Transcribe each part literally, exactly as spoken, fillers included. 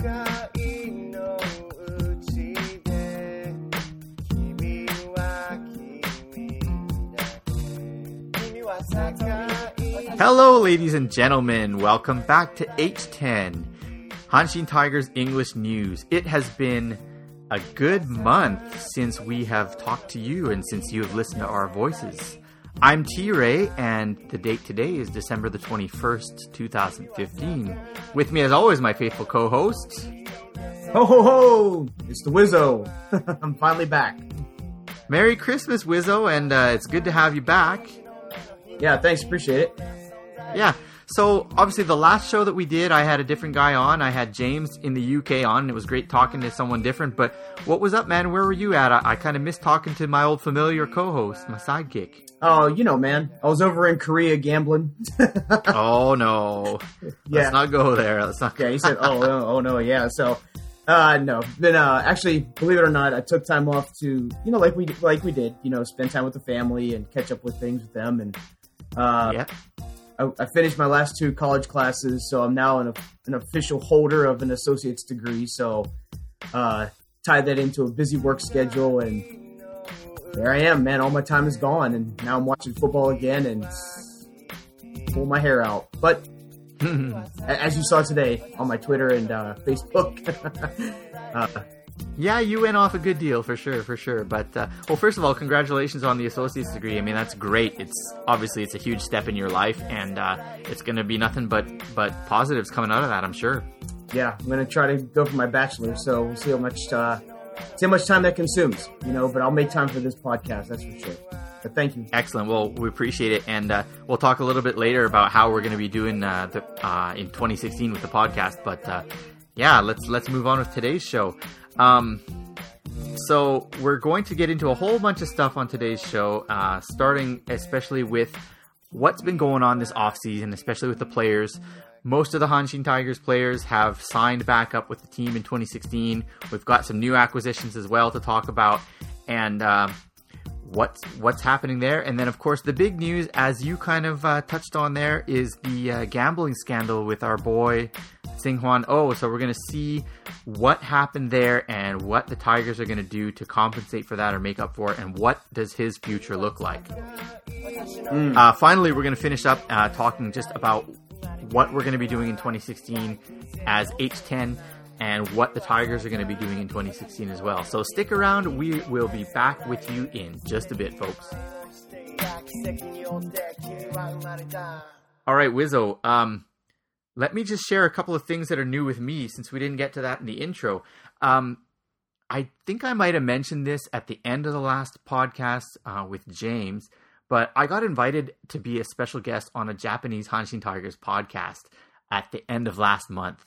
Hello, ladies and gentlemen. Welcome back to H ten, Hanshin Tigers English News. It has been a good month since we have talked to you and since you have listened to our voices. I'm T-Ray, and the date today is December the twenty-first, twenty fifteen. With me, as always, my faithful co-host. Ho, ho, ho! It's the Wizzo. I'm finally back. Merry Christmas, Wizzo, and uh, it's good to have you back. Yeah, thanks. Appreciate it. Yeah. So, obviously, the last show that we did, I had a different guy on. I had James in the U K on, and it was great talking to someone different. But what was up, man? Where were you at? I, I kind of missed talking to my old familiar co-host, my sidekick. Oh, you know, man. I was over in Korea gambling. Oh, no. Yeah. Let's not go there. Let's not. Yeah, he said, oh, oh, oh, no, yeah. So, uh, no. Then, uh, actually, believe it or not, I took time off to, you know, like we like we did, you know, spend time with the family and catch up with things with them. And, uh, yeah. I, I finished my last two college classes, so I'm now an, an official holder of an associate's degree. So, uh, tied that into a busy work schedule, and there I am, man. All my time is gone, and now I'm watching football again and pull my hair out. But as you saw today on my Twitter and uh, Facebook, uh, yeah, you went off a good deal for sure, for sure. But uh, well, first of all, congratulations on the associate's degree. I mean, that's great. It's obviously it's a huge step in your life, and uh, it's going to be nothing but but positives coming out of that, I'm sure. Yeah, I'm going to try to go for my bachelor's, so we'll see how much uh, see how much time that consumes. You know, but I'll make time for this podcast, that's for sure. But thank you. Excellent. Well, we appreciate it, and uh, we'll talk a little bit later about how we're going to be doing uh, the, uh, in twenty sixteen with the podcast. But uh, yeah, let's let's move on with today's show. Um, so we're going to get into a whole bunch of stuff on today's show, uh, starting especially with what's been going on this offseason, especially with the players. Most of the Hanshin Tigers players have signed back up with the team in twenty sixteen. We've got some new acquisitions as well to talk about, and uh, what's what's happening there. And then, of course, the big news, as you kind of uh, touched on there, is the uh, gambling scandal with our boy Seung-Hwan Oh. So we're going to see what happened there and what the Tigers are going to do to compensate for that or make up for it, and what does his future look like. Mm. Uh, finally, we're going to finish up uh, talking just about what we're going to be doing in twenty sixteen as H ten and what the Tigers are going to be doing in twenty sixteen as well. So stick around. We will be back with you in just a bit, folks. All right, Wizzo. Um, let me just share a couple of things that are new with me since we didn't get to that in the intro. Um, I think I might have mentioned this at the end of the last podcast uh, with James, but I got invited to be a special guest on a Japanese Hanshin Tigers podcast at the end of last month.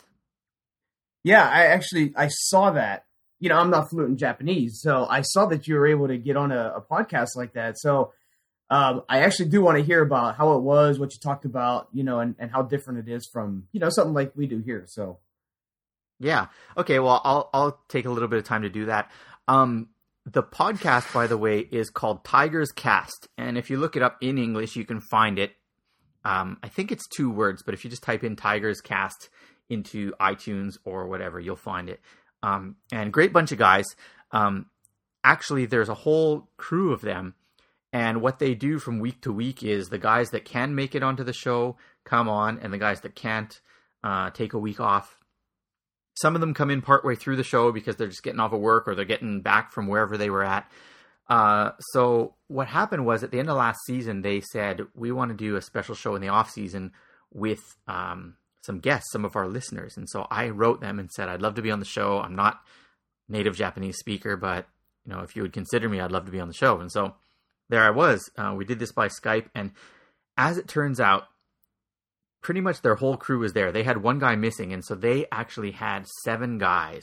Yeah, I actually, I saw that. You know, I'm not fluent in Japanese, so I saw that you were able to get on a, a podcast like that. So um, I actually do want to hear about how it was, what you talked about, you know, and, and how different it is from, you know, something like we do here. So, yeah. Okay, well, I'll I'll take a little bit of time to do that. Um, the podcast, by the way, is called Tigers Cast. And if you look it up in English, you can find it. Um, I think it's two words, but if you just type in Tigers Cast into iTunes or whatever, you'll find it. Um, and great bunch of guys. Um, actually, there's a whole crew of them. And what they do from week to week is the guys that can make it onto the show come on, and the guys that can't uh, take a week off. Some of them come in partway through the show because they're just getting off of work or they're getting back from wherever they were at. Uh, so what happened was at the end of last season, they said, we want to do a special show in the off season with um, some guests, some of our listeners. And so I wrote them and said, I'd love to be on the show. I'm not native Japanese speaker, but you know, if you would consider me, I'd love to be on the show. And so there I was. Uh, we did this by Skype. And as it turns out, pretty much their whole crew was there. They had one guy missing. And so they actually had seven guys.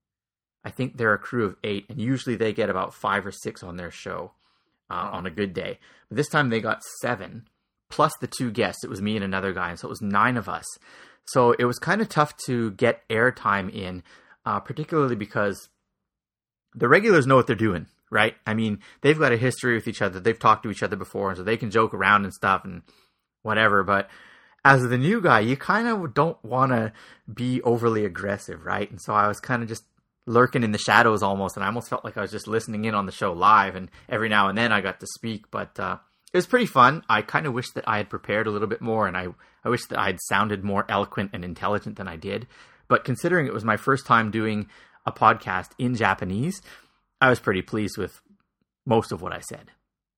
I think they're a crew of eight. And usually they get about five or six on their show uh, on a good day. But this time they got seven, plus the two guests. It was me and another guy. And so it was nine of us. So it was kind of tough to get airtime in, uh, particularly because the regulars know what they're doing, right? I mean, they've got a history with each other. They've talked to each other before, so they can joke around and stuff and whatever. But as the new guy, you kind of don't want to be overly aggressive, right? And so I was kind of just lurking in the shadows almost, and I almost felt like I was just listening in on the show live, and every now and then I got to speak, but uh, it was pretty fun. I kind of wish that I had prepared a little bit more, and I, I wish that I had sounded more eloquent and intelligent than I did. But considering it was my first time doing a podcast in Japanese, I was pretty pleased with most of what I said.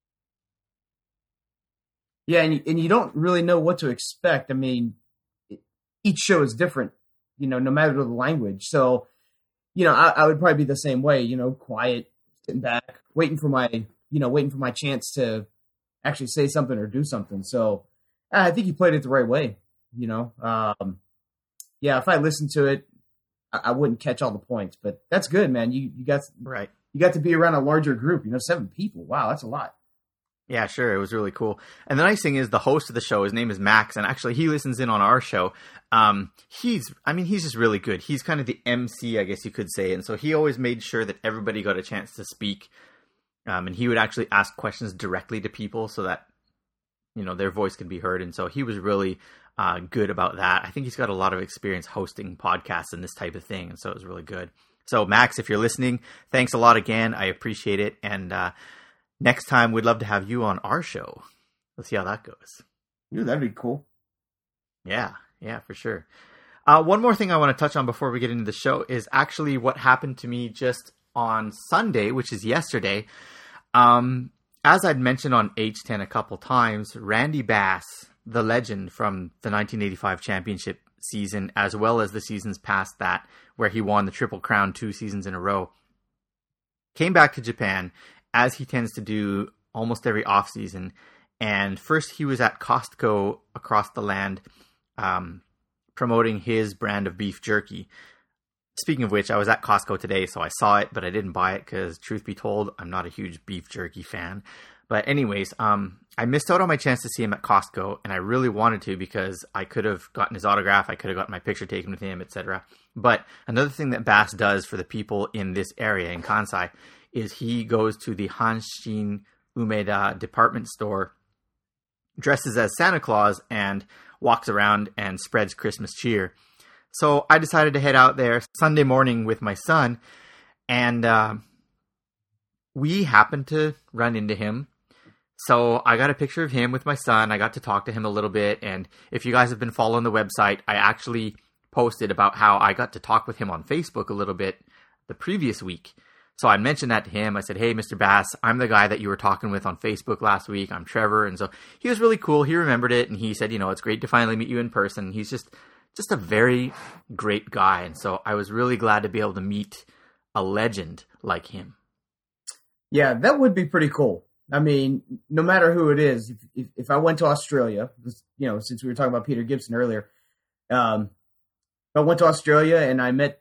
Yeah, and you, and you don't really know what to expect. I mean, each show is different, you know, no matter the language. So, you know, I, I would probably be the same way, you know, quiet, sitting back, waiting for my, you know, waiting for my chance to actually say something or do something. So I think you played it the right way, you know. Um, yeah, if I listened to it, I, I wouldn't catch all the points, but that's good, man. You you got right. You got to be around a larger group, you know, seven people. Wow, that's a lot. Yeah, sure. It was really cool. And the nice thing is the host of the show, his name is Max, and actually he listens in on our show. Um, he's, I mean, he's just really good. He's kind of the M C, I guess you could say. And so he always made sure that everybody got a chance to speak. Um, and he would actually ask questions directly to people so that, you know, their voice could be heard. And so he was really uh, good about that. I think he's got a lot of experience hosting podcasts and this type of thing. And so it was really good. So Max, if you're listening, thanks a lot again. I appreciate it. And, uh, next time, we'd love to have you on our show. Let's see how that goes. Yeah, that'd be cool. Yeah, yeah, for sure. Uh, one more thing I want to touch on before we get into the show is actually what happened to me just on Sunday, which is yesterday. Um, as I'd mentioned on H ten a couple times, Randy Bass, the legend from the nineteen eighty-five championship season, as well as the seasons past that, where he won the Triple Crown two seasons in a row, came back to Japan, as he tends to do almost every offseason. And first he was at Costco across the land um, promoting his brand of beef jerky. Speaking of which, I was at Costco today, so I saw it, but I didn't buy it because, truth be told, I'm not a huge beef jerky fan. But anyways, um, I missed out on my chance to see him at Costco, and I really wanted to because I could have gotten his autograph, I could have gotten my picture taken with him, et cetera. But another thing that Bass does for the people in this area, in Kansai, is he goes to the Hanshin Umeda department store, dresses as Santa Claus, and walks around and spreads Christmas cheer. So I decided to head out there Sunday morning with my son, and uh, we happened to run into him. So I got a picture of him with my son. I got to talk to him a little bit, and if you guys have been following the website, I actually posted about how I got to talk with him on Facebook a little bit the previous week. So I mentioned that to him. I said, hey, Mister Bass, I'm the guy that you were talking with on Facebook last week. I'm Trevor. And so he was really cool. He remembered it. And he said, you know, it's great to finally meet you in person. He's just, just a very great guy. And so I was really glad to be able to meet a legend like him. Yeah, that would be pretty cool. I mean, no matter who it is, if, if, if I went to Australia, you know, since we were talking about Peter Gibson earlier, um, if I went to Australia and I met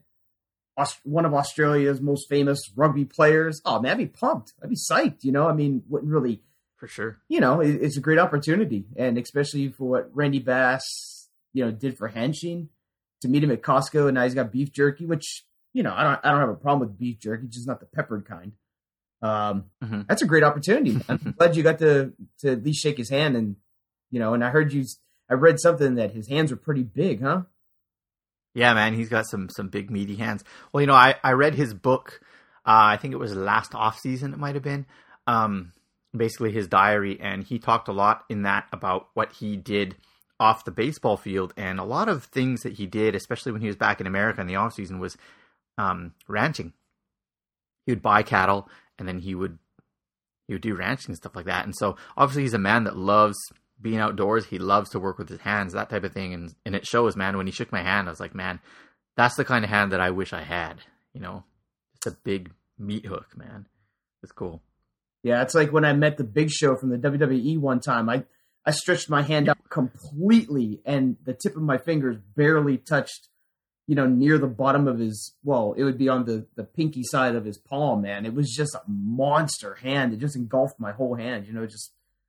one of Australia's most famous rugby players, oh man, I'd be pumped. I'd be psyched, you know? I mean, wouldn't really... For sure. You know, it, it's a great opportunity. And especially for what Randy Bass, you know, did for Hanshin, to meet him at Costco, and now he's got beef jerky, which, you know, I don't I don't have a problem with beef jerky, just not the peppered kind. Um, mm-hmm. That's a great opportunity. I'm glad you got to, to at least shake his hand. And, you know, and I heard you... I read something that his hands were pretty big, huh? Yeah, man, he's got some some big meaty hands. Well, you know, I, I read his book. Uh, I think it was last off season. It might have been um, basically his diary, and he talked a lot in that about what he did off the baseball field, and a lot of things that he did, especially when he was back in America in the off season, was um, ranching. He would buy cattle, and then he would he would do ranching and stuff like that. And so, obviously, he's a man that loves being outdoors. He loves to work with his hands, that type of thing. And and it shows, man. When he shook my hand, I was like, man, that's the kind of hand that I wish I had, you know, just a big meat hook, man. It's cool. Yeah. It's like when I met the Big Show from the W W E one time, I, I stretched my hand out completely and the tip of my fingers barely touched, you know, near the bottom of his, well, it would be on the, the pinky side of his palm, man. It was just a monster hand. It just engulfed my whole hand, you know, just,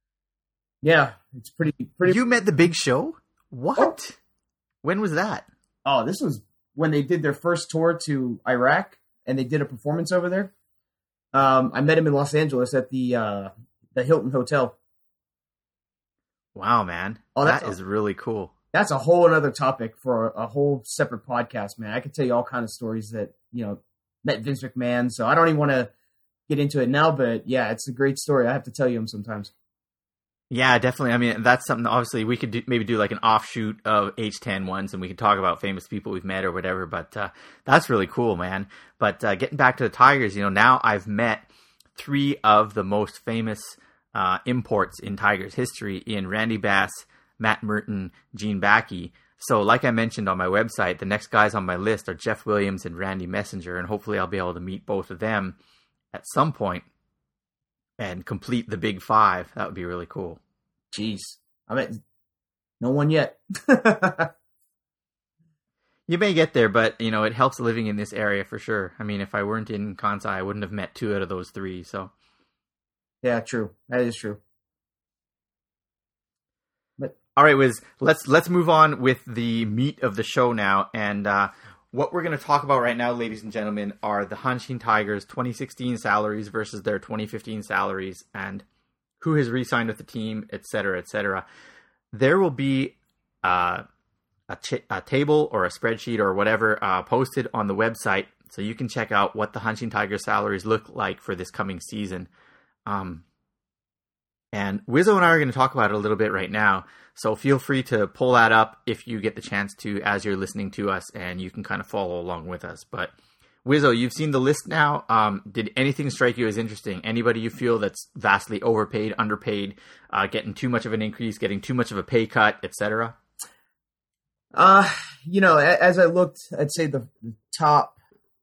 yeah, it's pretty, pretty. You met the Big Show? What? Oh. When was that? Oh, this was when they did their first tour to Iraq, and they did a performance over there. Um, I met him in Los Angeles at the uh, the Hilton Hotel. Wow, man, oh, that is really cool. that's a whole another topic for a, a whole separate podcast, man. I could tell you all kinds of stories that, you know, met Vince McMahon. So I don't even want to get into it now, but yeah, it's a great story. I have to tell you them sometimes. Yeah, definitely. I mean, that's something, obviously, we could do, maybe do like an offshoot of H ten ones, and we could talk about famous people we've met or whatever, but uh, that's really cool, man. But uh, getting back to the Tigers, you know, now I've met three of the most famous uh, imports in Tigers history in Randy Bass, Matt Merton, Gene Backey. So like I mentioned on my website, the next guys on my list are Jeff Williams and Randy Messenger, and hopefully I'll be able to meet both of them at some point and complete the big five. That would be really cool. Jeez. I bet no one yet. You may get there, but, you know, it helps living in this area for sure. I mean, if I weren't in Kansai, I wouldn't have met two out of those three, so. Yeah, true. That is true. But all right, Wiz, let's let's move on with the meat of the show now. And uh, what we're going to talk about right now, ladies and gentlemen, are the Hanshin Tigers twenty sixteen salaries versus their twenty fifteen salaries and who has re-signed with the team, et cetera, et cetera. There will be uh, a, ch- a table or a spreadsheet or whatever uh, posted on the website, so you can check out what the Hanshin Tigers salaries look like for this coming season. Um, and Wizzo and I are going to talk about it a little bit right now, so feel free to pull that up if you get the chance to as you're listening to us, and you can kind of follow along with us. But Wizzo, you've seen the list now. Um, did anything strike you as interesting? Anybody you feel that's vastly overpaid, underpaid, uh, getting too much of an increase, getting too much of a pay cut, et cetera? Uh, you know, as I looked, I'd say the, the top,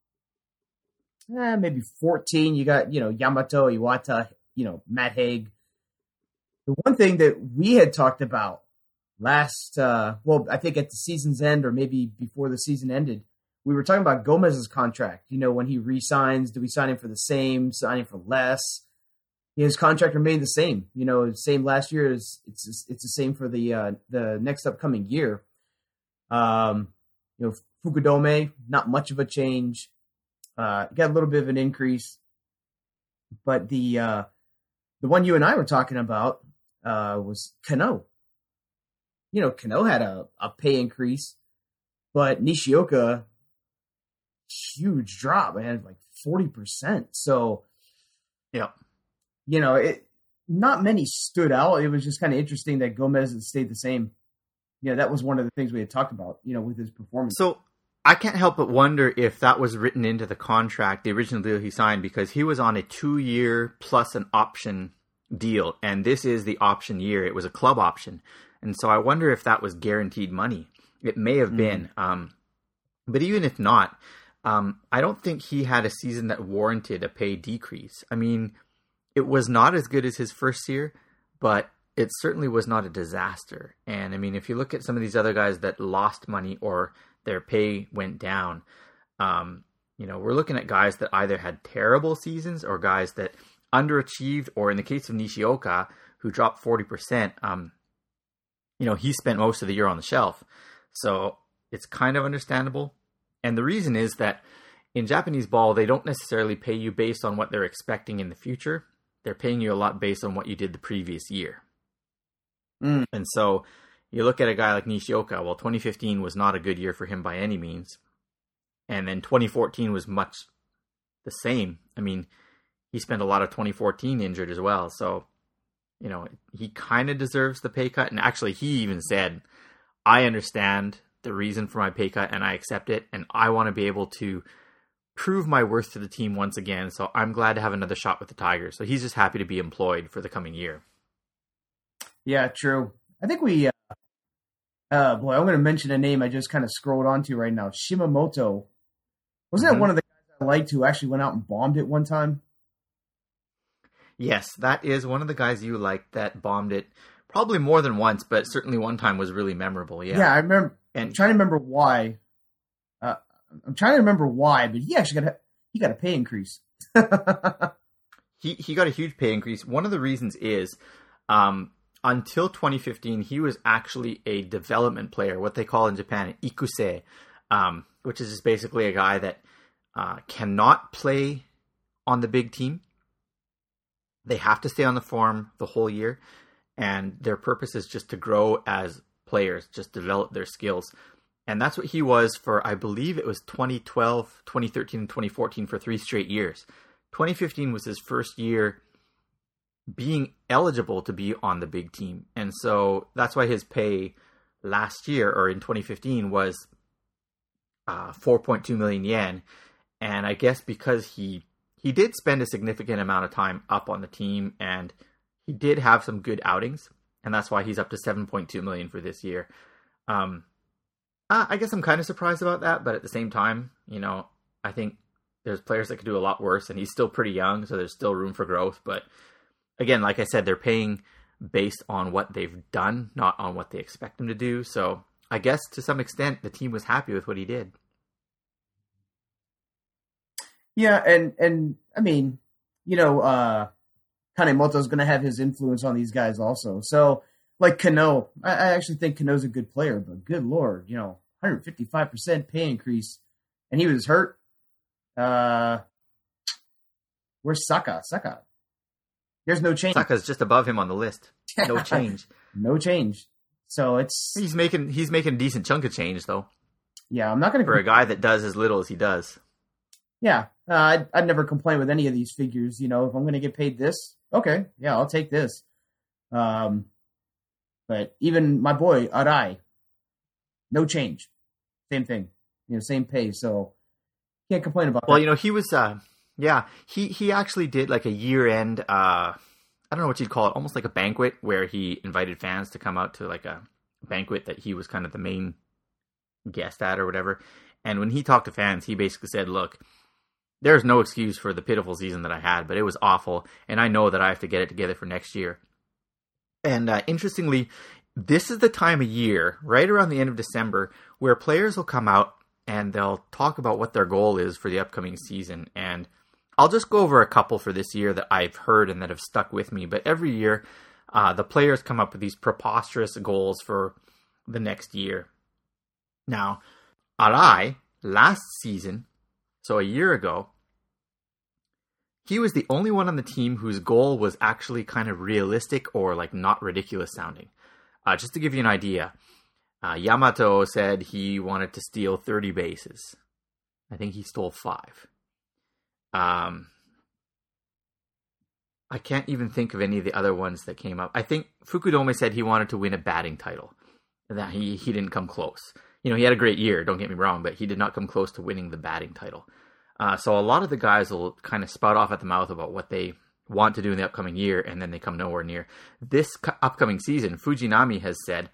eh, maybe fourteen. You got, you know, Yamato, Iwata, you know, Matt Haig. The one thing that we had talked about last, uh, well, I think at the season's end or maybe before the season ended, we were talking about Gomez's contract. You know, when he re-signs, do we sign him for the same, sign him for less? His contract remained the same. You know, the same last year. Is it's it's the same for the uh, the next upcoming year. Um, you know, Fukudome, not much of a change. Uh, got a little bit of an increase, but the uh, the one you and I were talking about uh, was Kano. You know, Kano had a, a pay increase, but Nishioka, huge drop. It had like forty percent. So, yeah, you know, it not many stood out. It was just kind of interesting that Gomez had stayed the same. Yeah, you know, that was one of the things we had talked about, you know, with his performance. So I can't help but wonder if that was written into the contract, the original deal he signed, because he was on a two-year plus an option deal, and this is the option year. It was a club option. And so I wonder if that was guaranteed money. It may have been. Mm. Um, but even if not, um, I don't think he had a season that warranted a pay decrease. I mean, it was not as good as his first year, but it certainly was not a disaster. And I mean, if you look at some of these other guys that lost money or their pay went down, um, you know, we're looking at guys that either had terrible seasons or guys that underachieved, or in the case of Nishioka, who dropped forty percent, um, you know, he spent most of the year on the shelf. So it's kind of understandable. And the reason is that in Japanese ball, they don't necessarily pay you based on what they're expecting in the future. They're paying you a lot based on what you did the previous year. Mm. And so you look at a guy like Nishioka, well, twenty fifteen was not a good year for him by any means. And then twenty fourteen was much the same. I mean, he spent a lot of twenty fourteen injured as well. So, you know, he kind of deserves the pay cut. And actually, he even said, I understand the reason for my pay cut and I accept it. And I want to be able to prove my worth to the team once again. So I'm glad to have another shot with the Tigers. So he's just happy to be employed for the coming year. Yeah, true. I think we, uh, uh boy, I'm going to mention a name I just kind of scrolled onto right now. Shimamoto. Wasn't mm-hmm. that one of the guys I liked who actually went out and bombed it one time? Yes, that is one of the guys you liked that bombed it probably more than once, but certainly one time was really memorable. Yeah, yeah, I remember. And I'm trying to remember why. Uh, I'm trying to remember why, but he actually got a, he got a pay increase. he he got a huge pay increase. One of the reasons is, um, until twenty fifteen, he was actually a development player, what they call in Japan an ikusei, um, which is just basically a guy that uh, cannot play on the big team. They have to stay on the farm the whole year, and their purpose is just to grow as players, just develop their skills. And that's what he was for, I believe it was twenty twelve, twenty thirteen, and twenty fourteen for three straight years. twenty fifteen was his first year being eligible to be on the big team. And so that's why his pay last year, or in twenty fifteen, was uh, four point two million yen. And I guess because he he did spend a significant amount of time up on the team, and he did have some good outings, and that's why he's up to seven point two million for this year. Um, I guess I'm kind of surprised about that, but at the same time, you know, I think there's players that could do a lot worse, and he's still pretty young, so there's still room for growth. But again, like I said, they're paying based on what they've done, not on what they expect him to do. So I guess to some extent, the team was happy with what he did. Yeah, and, and I mean, you know, uh, Kanemoto's going to have his influence on these guys also. So, like Kano, I, I actually think Kano's a good player, but good Lord, you know, one hundred fifty-five percent pay increase, and he was hurt. Uh, where's Saka? Saka. There's no change. Saka's just above him on the list. No change. No change. So it's he's making he's making a decent chunk of change though. Yeah, I'm not going to for a guy that does as little as he does. Yeah, uh, I'd, I'd never complain with any of these figures. You know, if I'm going to get paid this, okay, yeah, I'll take this. Um, but even my boy Arai, no change, same thing, you know, same pay. So can't complain about well, that. you know, he was, uh, yeah, he he actually did like a year end. Uh, I don't know what you'd call it, almost like a banquet where he invited fans to come out to like a banquet that he was kind of the main guest at or whatever. And when he talked to fans, he basically said, "Look, there's no excuse for the pitiful season that I had, but it was awful, and I know that I have to get it together for next year." And uh, interestingly, this is the time of year, right around the end of December, where players will come out and they'll talk about what their goal is for the upcoming season. And I'll just go over a couple for this year that I've heard and that have stuck with me. But every year, uh, the players come up with these preposterous goals for the next year. Now, Arai, last season, so a year ago, he was the only one on the team whose goal was actually kind of realistic or like not ridiculous sounding. Uh, just to give you an idea, uh, Yamato said he wanted to steal thirty bases. I think he stole five. Um, I can't even think of any of the other ones that came up. I think Fukudome said he wanted to win a batting title. That he, he didn't come close. You know, he had a great year, don't get me wrong, but he did not come close to winning the batting title. Uh, so a lot of the guys will kind of spout off at the mouth about what they want to do in the upcoming year, and then they come nowhere near. This cu- upcoming season, Fujinami has said,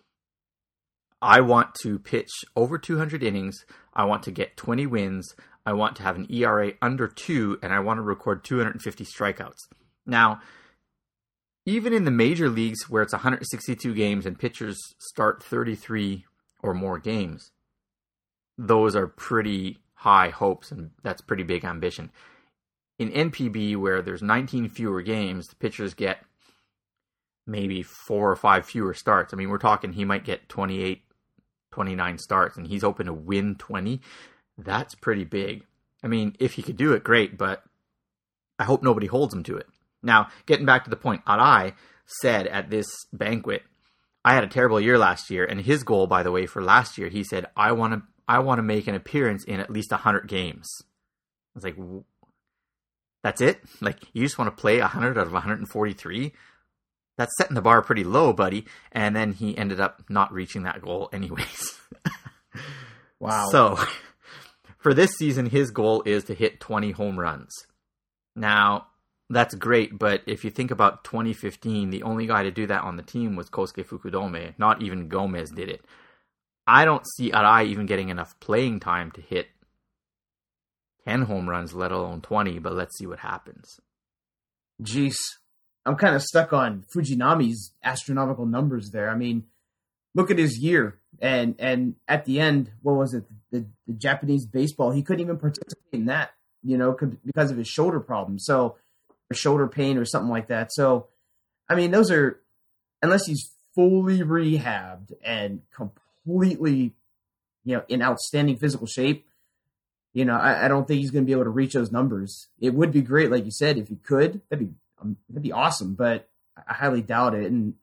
I want to pitch over two hundred innings, I want to get twenty wins, I want to have an E R A under two, and I want to record two hundred fifty strikeouts. Now, even in the major leagues where it's one hundred sixty-two games and pitchers start thirty-three or more games, those are pretty high hopes, and that's pretty big ambition. In N P B, where there's nineteen fewer games, the pitchers get maybe four or five fewer starts. I mean, we're talking he might get twenty-eight, twenty-nine starts, and he's hoping to win twenty. That's pretty big. I mean, if he could do it, great, but I hope nobody holds him to it. Now, getting back to the point, Arai said at this banquet, I had a terrible year last year, and his goal, by the way, for last year, he said, I want to I want to make an appearance in at least one hundred games. I was like, that's it? Like, you just want to play one hundred out of one hundred forty-three? That's setting the bar pretty low, buddy. And then he ended up not reaching that goal anyways. Wow. So, for this season, his goal is to hit twenty home runs. Now, that's great, but if you think about twenty fifteen, the only guy to do that on the team was Kosuke Fukudome. Not even Gomez did it. I don't see Arai even getting enough playing time to hit ten home runs, let alone twenty, but let's see what happens. Jeez. I'm kind of stuck on Fujinami's astronomical numbers there. I mean, look at his year. And and at the end, what was it? The, the Japanese baseball, he couldn't even participate in that, you know, because of his shoulder problem. So, or shoulder pain or something like that. So, I mean, those are, unless he's fully rehabbed and completely, you know, in outstanding physical shape, you know, I, I don't think he's going to be able to reach those numbers. It would be great, like you said, if he could. That'd be um, that'd be awesome, but I highly doubt it. And as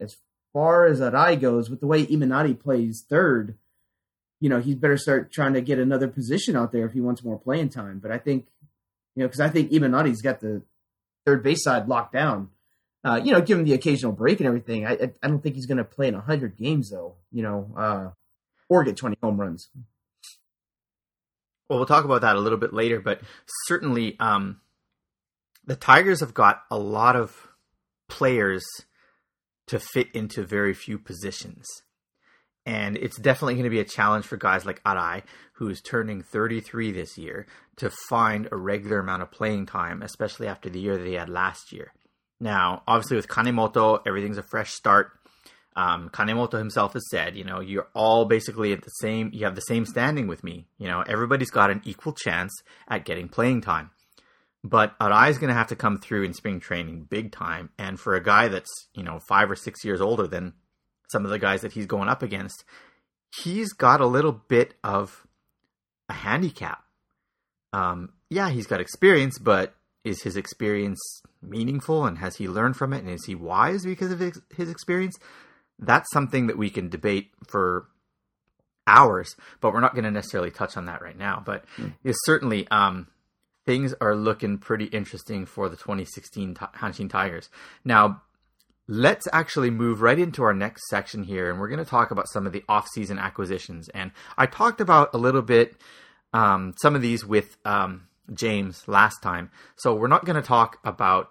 far as Arai goes, with the way Imanari plays third, you know, he's better start trying to get another position out there if he wants more playing time. But I think, you know, because I think Imanari's got the third base side locked down. Uh, you know, give him the occasional break and everything. I I, I don't think he's going to play in one hundred games, though, you know, uh, or get twenty home runs. Well, we'll talk about that a little bit later, but certainly um, the Tigers have got a lot of players to fit into very few positions. And it's definitely going to be a challenge for guys like Arai, who's turning thirty-three this year, to find a regular amount of playing time, especially after the year that he had last year. Now, obviously with Kanemoto, everything's a fresh start. Um, Kanemoto himself has said, you know, you're all basically at the same, you have the same standing with me. You know, everybody's got an equal chance at getting playing time. But Arai is going to have to come through in spring training big time. And for a guy that's, you know, five or six years older than some of the guys that he's going up against, he's got a little bit of a handicap. Um, yeah, he's got experience, but is his experience meaningful, and has he learned from it, and is he wise because of his, his experience? That's something that we can debate for hours, but we're not going to necessarily touch on that right now. But mm. it's certainly um, things are looking pretty interesting for the twenty sixteen t- Hanshin Tigers. Now, let's actually move right into our next section here, and we're going to talk about some of the off-season acquisitions. And I talked about a little bit um, some of these with um, James last time, so we're not going to talk about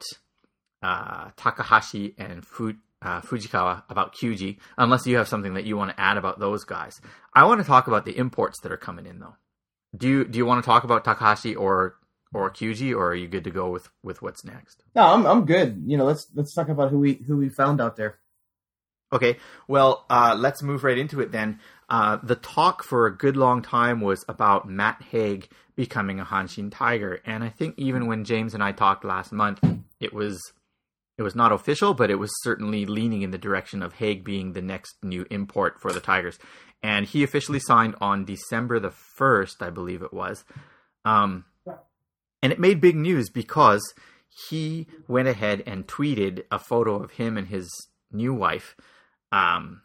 uh, Takahashi and Fu- uh, Fujikawa, about Kyuji, unless you have something that you want to add about those guys. I want to talk about the imports that are coming in, though. Do you do you want to talk about Takahashi or or Kyuji, or are you good to go with, with what's next? No, I'm I'm good. You know, let's let's talk about who we who we found out there. Okay, well, uh, let's move right into it then. Uh, the talk for a good long time was about Matt Haig becoming a Hanshin Tiger, and I think even when James and I talked last month, it was it was not official, but it was certainly leaning in the direction of Haig being the next new import for the Tigers. And he officially signed on December the first, I believe it was. Um, and it made big news because he went ahead and tweeted a photo of him and his new wife, um,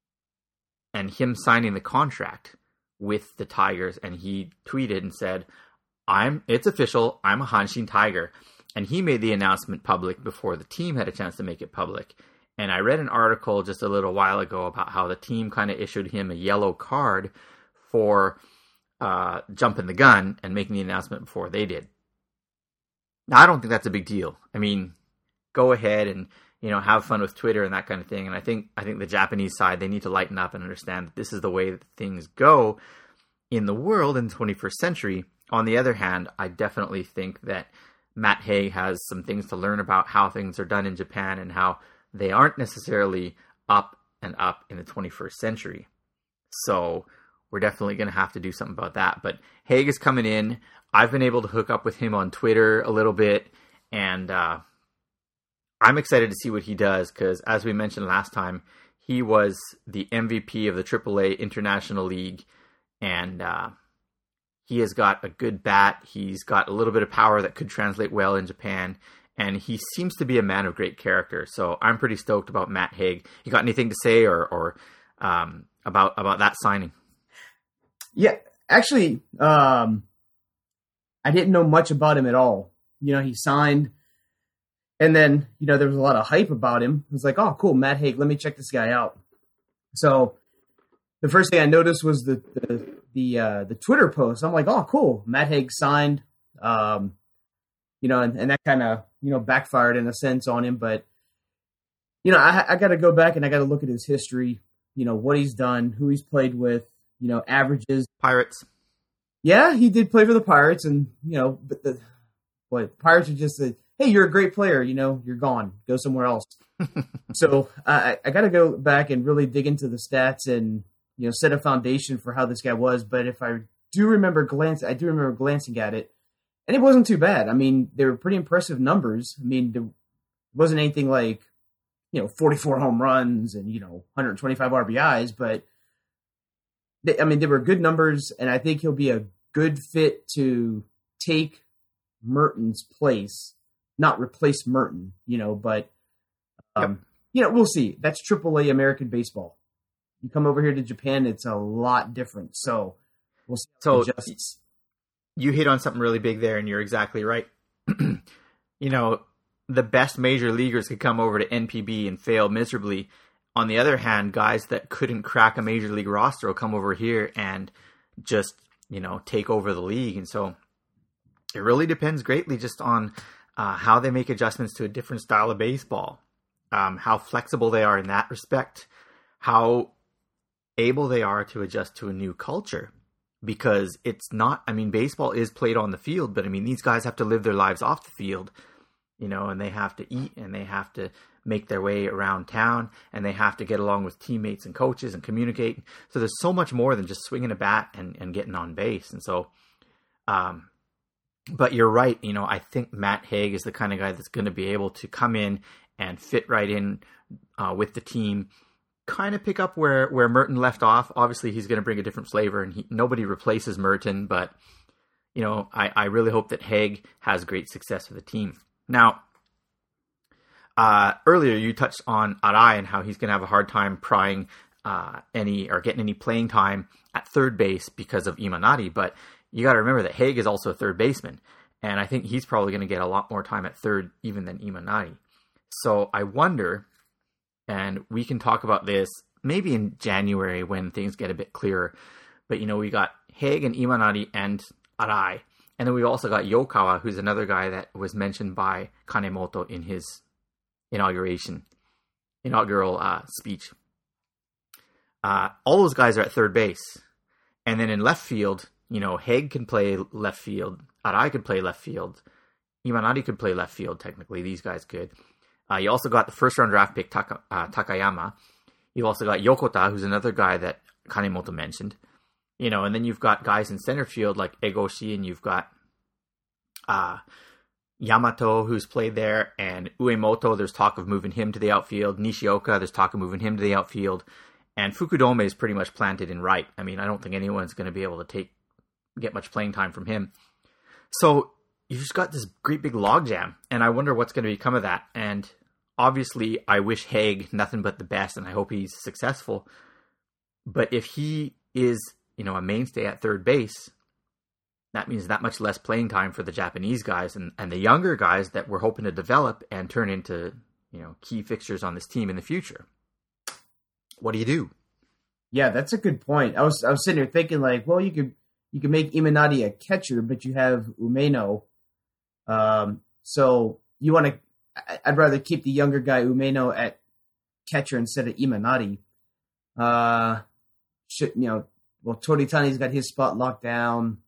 and him signing the contract with the Tigers. And he tweeted and said, "I'm. It's official. I'm a Hanshin Tiger." And he made the announcement public before the team had a chance to make it public. And I read an article just a little while ago about how the team kind of issued him a yellow card for uh, jumping the gun and making the announcement before they did. Now, I don't think that's a big deal. I mean, go ahead and, you know, have fun with Twitter and that kind of thing. And I think I think the Japanese side, they need to lighten up and understand that this is the way that things go in the world in the twenty-first century. On the other hand, I definitely think that Matt Haig has some things to learn about how things are done in Japan and how they aren't necessarily up and up in the twenty-first century. So we're definitely going to have to do something about that. But Haig is coming in. I've been able to hook up with him on Twitter a little bit, and uh, I'm excited to see what he does because, as we mentioned last time, he was the M V P of the triple A International League, and uh, he has got a good bat. He's got a little bit of power that could translate well in Japan, and he seems to be a man of great character. So I'm pretty stoked about Matt Haig. You got anything to say or, or um, about about that signing? Yeah, actually, um, I didn't know much about him at all. You know, he signed, and then, you know, there was a lot of hype about him. It was like, oh, cool, Matt Haig, let me check this guy out. So the first thing I noticed was the the the, uh, the Twitter post. I'm like, oh, cool, Matt Haig signed. Um, you know, and, and that kind of, you know, backfired in a sense on him. But, you know, I, I got to go back and I got to look at his history, you know, what he's done, who he's played with, you know, averages. Pirates. Yeah, he did play for the Pirates, and, you know, but the what Pirates are just a, hey, you're a great player, you know, you're gone, go somewhere else. So I, I got to go back and really dig into the stats and, you know, set a foundation for how this guy was. But if I do remember glance, I do remember glancing at it, and it wasn't too bad. I mean, they were pretty impressive numbers. I mean, there wasn't anything like, you know, forty-four home runs and, you know, one hundred twenty-five R B Is, but they, I mean, they were good numbers, and I think he'll be a good fit to take Merton's place, not replace Merton, you know, but um, you know, we'll see. That's triple A American baseball. You come over here to Japan, it's a lot different. So we'll see how So it adjusts. you hit on something really big there, and you're exactly right. You know, the best major leaguers could come over to N P B and fail miserably. On the other hand, guys that couldn't crack a major league roster will come over here and just, you know, take over the league. And so it really depends greatly just on uh, how they make adjustments to a different style of baseball, um, how flexible they are in that respect, how able they are to adjust to a new culture. Because it's not, I mean, baseball is played on the field, but I mean, these guys have to live their lives off the field, you know, and they have to eat and they have to make their way around town and they have to get along with teammates and coaches and communicate. So there's so much more than just swinging a bat and, and getting on base. And so, um, but you're right. You know, I think Matt Hague is the kind of guy that's going to be able to come in and fit right in uh, with the team, kind of pick up where, where Merton left off. Obviously, he's going to bring a different flavor, and he, nobody replaces Merton. But, you know, I, I really hope that Hague has great success for the team. Now, uh, earlier you touched on Arai and how he's going to have a hard time prying uh, any or getting any playing time at third base because of Imanari. But you got to remember that Hague is also a third baseman, and I think he's probably going to get a lot more time at third even than Imanari. So I wonder, and we can talk about this maybe in January when things get a bit clearer, but, you know, we got Hague and Imanari and Arai. And then we've also got Yokawa, who's another guy that was mentioned by Kanemoto in his inauguration, inaugural uh, speech. Uh, all those guys are at third base. And then in left field, you know, Hague can play left field. Arai could play left field. Imanari could play left field, technically. These guys could. Uh, you also got the first-round draft pick, Taka, uh, Takayama. You've also got Yokota, who's another guy that Kanemoto mentioned. You know, and then you've got guys in center field like Egoshi, and you've got uh, Yamato, who's played there, and Uemoto. There's talk of moving him to the outfield. Nishioka, there's talk of moving him to the outfield. And Fukudome is pretty much planted in right. I mean, I don't think anyone's going to be able to take get much playing time from him. So you've just got this great big logjam, and I wonder what's going to become of that. And obviously, I wish Hague nothing but the best, and I hope he's successful. But if he is, you know, a mainstay at third base, that means that much less playing time for the Japanese guys and, and the younger guys that we're hoping to develop and turn into, you know, key fixtures on this team in the future. What do you do? Yeah, that's a good point. I was I was sitting here thinking like, well, you could you could make Imanari a catcher, but you have Umeno. Um, so you want to? I'd rather keep the younger guy Umeno at catcher instead of Imanari. Uh, should you know? Well, Toritani's got his spot locked down.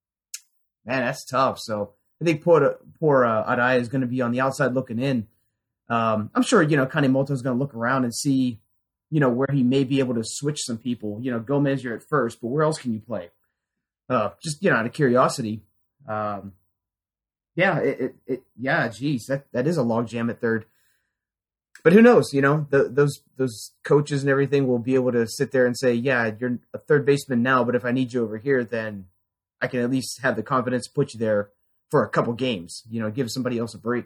Man, that's tough. So I think poor poor uh, Arai is going to be on the outside looking in. Um, I'm sure you know Kanemoto's going to look around and see, you know, where he may be able to switch some people. You know, Gomez, you're at first, but where else can you play? Uh, just, you know, out of curiosity. Um, yeah, it, it, it, yeah, geez, that, that is a logjam at third. But who knows, you know, the, those those coaches and everything will be able to sit there and say, yeah, you're a third baseman now, but if I need you over here, then I can at least have the confidence to put you there for a couple games, you know, give somebody else a break.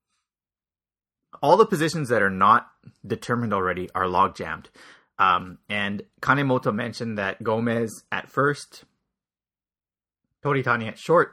All the positions that are not determined already are log jammed. Um, and Kanemoto mentioned that Gomez at first, Toritani at short,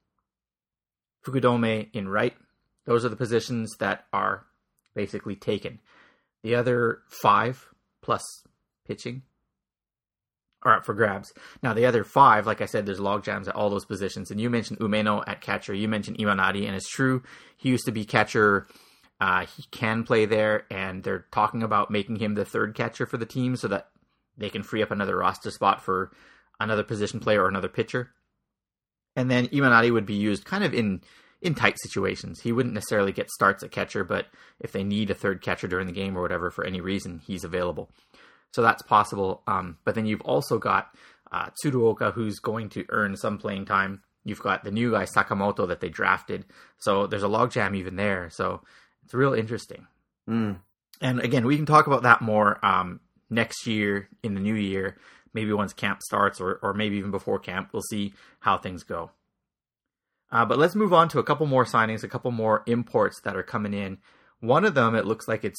Fukudome in right. Those are the positions that are basically taken. The other five plus pitching are up for grabs. Now, the other five, like I said, there's log jams at all those positions. And you mentioned Umeno at catcher. You mentioned Imanari, and it's true. He used to be catcher. Uh, he can play there, and they're talking about making him the third catcher for the team so that they can free up another roster spot for another position player or another pitcher. And then Imanari would be used kind of in, in tight situations. He wouldn't necessarily get starts at catcher, but if they need a third catcher during the game or whatever for any reason, he's available. So that's possible. Um, but then you've also got uh, Tsuruoka, who's going to earn some playing time. You've got the new guy, Sakamoto, that they drafted. So there's a logjam even there. So it's real interesting. Mm. And again, we can talk about that more um, next year in the new year, maybe once camp starts or, or maybe even before camp. We'll see how things go. Uh, but let's move on to a couple more signings, a couple more imports that are coming in. One of them, it looks like it's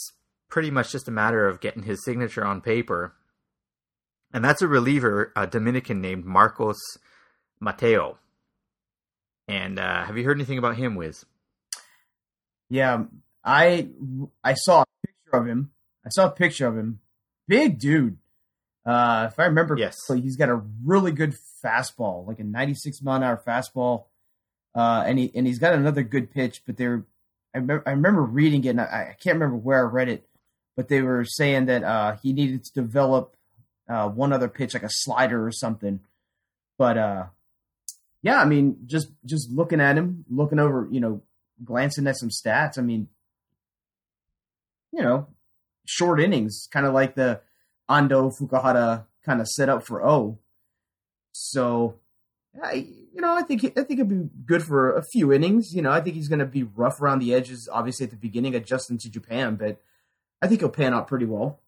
pretty much just a matter of getting his signature on paper. And that's a reliever, a Dominican named Marcos Mateo. And uh, have you heard anything about him, Wiz? Yeah, I I saw a picture of him. I saw a picture of him. Big dude. Uh, if I remember yes. correctly, he's got a really good fastball, like a ninety-six mile an hour fastball. Uh, and he and he's got another good pitch, but they're I remember, I remember reading it, and I, I can't remember where I read it, but they were saying that uh, he needed to develop uh, one other pitch, like a slider or something. But uh, yeah, I mean, just just looking at him, looking over, you know, glancing at some stats. I mean, you know, short innings, kind of like the Ando Fukuhara kind of set up for O. So, I, you know, I think I think it'd be good for a few innings. You know, I think he's going to be rough around the edges, obviously at the beginning, adjusting to Japan, but I think he'll pan out pretty well.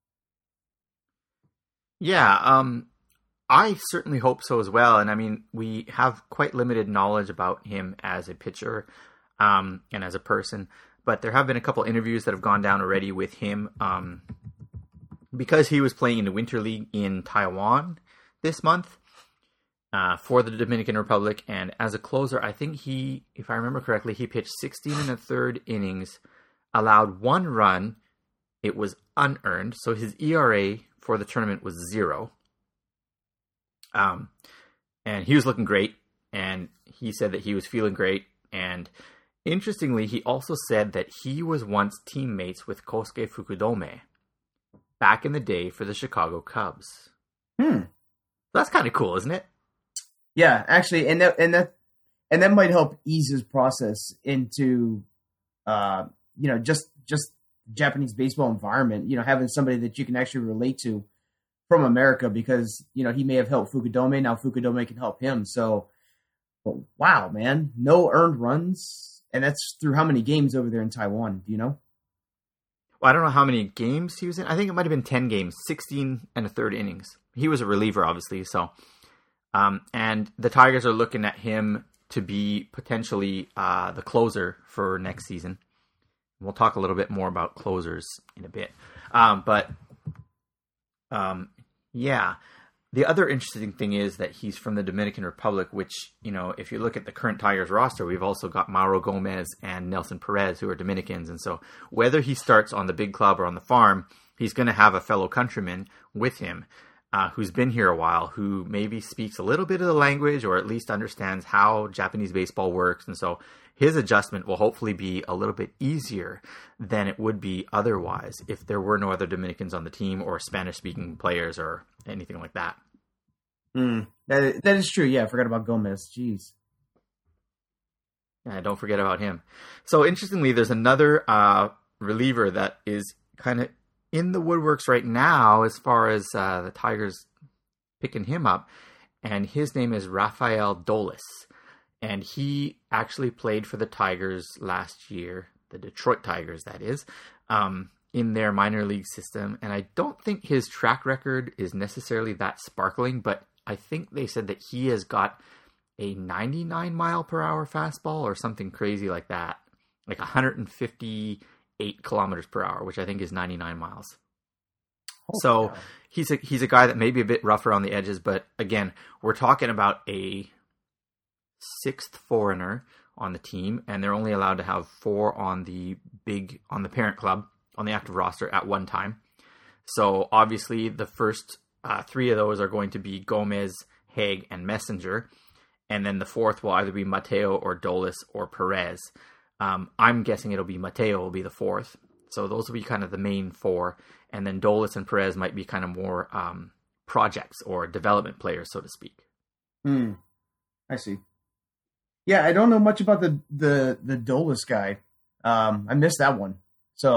Yeah, um, I certainly hope so as well. And I mean, we have quite limited knowledge about him as a pitcher um, and as a person, but there have been a couple interviews that have gone down already with him um, because he was playing in the Winter League in Taiwan this month. Uh, for the Dominican Republic, and as a closer, I think he, if I remember correctly, he pitched sixteen and a third innings, allowed one run. It was unearned, so his E R A for the tournament was zero. Um, and he was looking great, and he said that he was feeling great. And interestingly, he also said that he was once teammates with Kosuke Fukudome back in the day for the Chicago Cubs. Hmm, that's kind of cool, isn't it? Yeah, actually, and that and that and that might help ease his process into, uh, you know, just just Japanese baseball environment. You know, having somebody that you can actually relate to from America, because you know he may have helped Fukudome. Now Fukudome can help him. So, but wow, man, no earned runs, and that's through how many games over there in Taiwan? Do you know? Well, I don't know how many games he was in. I think it might have been ten games, sixteen and a third innings. He was a reliever, obviously, so. Um, and the Tigers are looking at him to be potentially uh, the closer for next season. We'll talk a little bit more about closers in a bit. Um, but, um, yeah. The other interesting thing is that he's from the Dominican Republic, which, you know, if you look at the current Tigers roster, we've also got Mauro Gomez and Nelson Perez, who are Dominicans. And so whether he starts on the big club or on the farm, he's going to have a fellow countryman with him. Uh, who's been here a while, who maybe speaks a little bit of the language or at least understands how Japanese baseball works. And so his adjustment will hopefully be a little bit easier than it would be otherwise if there were no other Dominicans on the team or Spanish-speaking players or anything like that. Mm, that, that is true. Yeah, I forgot about Gomez. Jeez. Yeah, don't forget about him. So interestingly, there's another uh, reliever that is kind of in the woodworks right now as far as uh, the Tigers picking him up, and his name is Rafael Dolis, and he actually played for the Tigers last year, the Detroit Tigers, that is, um, in their minor league system, and I don't think his track record is necessarily that sparkling, but I think they said that he has got a ninety-nine mile per hour fastball or something crazy like that, like one hundred fifty-eight kilometers per hour, which I think is ninety-nine miles. Oh, so God. he's a he's a guy that may be a bit rougher on the edges, but again, we're talking about a sixth foreigner on the team, and they're only allowed to have four on the big on the parent club on the active roster at one time. So obviously, the first uh, three of those are going to be Gomez, Haig, and Messenger, and then the fourth will either be Mateo or Dolis or Perez. Um, I'm guessing it'll be Mateo will be the fourth. So those will be kind of the main four. And then Dolis and Perez might be kind of more um, projects or development players, so to speak. Hmm. I see. Yeah, I don't know much about the, the, the Dolis guy. Um, I missed that one. So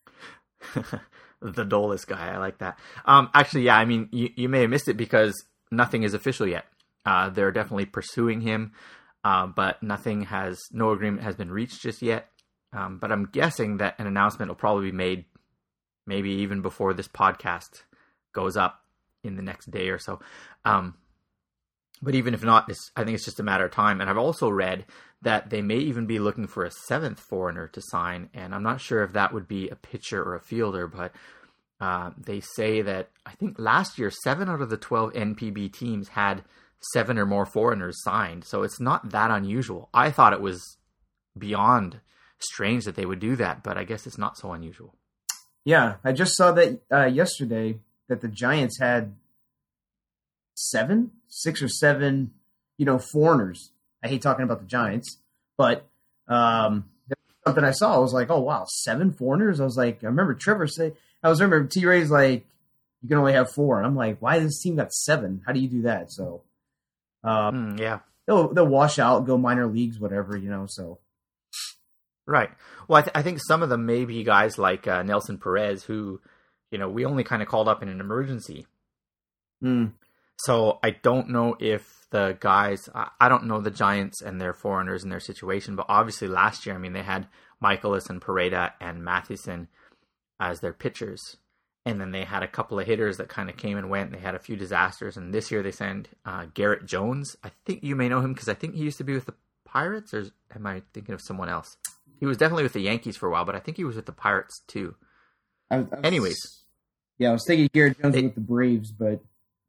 the Dolis guy, I like that. Um, actually, yeah, I mean, you, you may have missed it because nothing is official yet. Uh, they're definitely pursuing him. Uh, but nothing has, no agreement has been reached just yet. Um, but I'm guessing that an announcement will probably be made maybe even before this podcast goes up in the next day or so. Um, But even if not, it's, I think it's just a matter of time. And I've also read that they may even be looking for a seventh foreigner to sign. And I'm not sure if that would be a pitcher or a fielder, but uh, they say that I think last year, seven out of the twelve N P B teams had seven or more foreigners signed. So it's not that unusual. I thought it was beyond strange that they would do that, but I guess it's not so unusual. Yeah, I just saw that uh, yesterday that the Giants had seven, six or seven, you know, foreigners. I hate talking about the Giants, but um, something I saw, I was like, oh, wow, seven foreigners? I was like, I remember Trevor say, I was remember T-Ray's like, you can only have four. And I'm like, why does this team got seven? How do you do that? So, um, mm, yeah. They'll, they'll wash out, go minor leagues, whatever, you know, so. Right. Well, I, th- I think some of them may be guys like uh, Nelson Perez, who, you know, we only kind of called up in an emergency. Mm. So I don't know if the guys, I, I don't know the Giants and their foreigners and their situation, but obviously last year, I mean, they had Michaelis and Pareda and Matheson as their pitchers. And then they had a couple of hitters that kind of came and went. They had a few disasters. And this year they signed uh, Garrett Jones. I think you may know him because I think he used to be with the Pirates, or am I thinking of someone else? He was definitely with the Yankees for a while, but I think he was with the Pirates too. I, I was, Anyways. Yeah, I was thinking Garrett Jones they, with the Braves, but...